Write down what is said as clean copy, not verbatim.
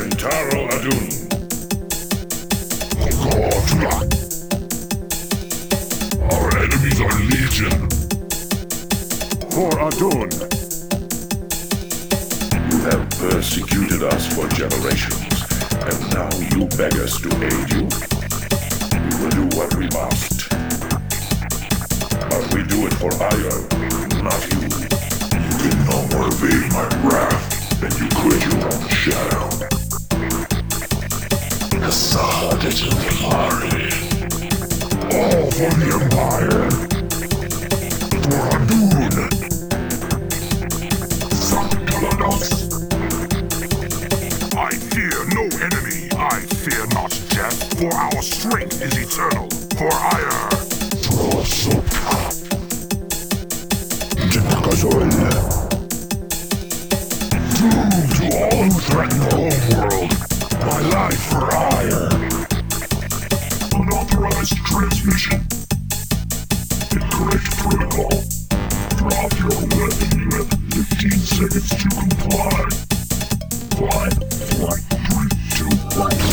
Taro Adun. Our enemies are legion. For Adun. You have persecuted us for generations, and now you beg us to aid you. We will do what we must. But we do it for Io, not you. You can no more evade my wrath than you could your own shadow. Assad Jafari. All for the Empire. For Adun. Sanctalanos. I fear no enemy. I fear not death, for our strength is eternal. For ire. Trosoka. Jinakazol. Doom to all who threaten the homeworld. My life for ire. Unauthorized transmission. Incorrect protocol. Drop your weapon. You have 15 seconds to comply. 5, 4, 3, 2, 1.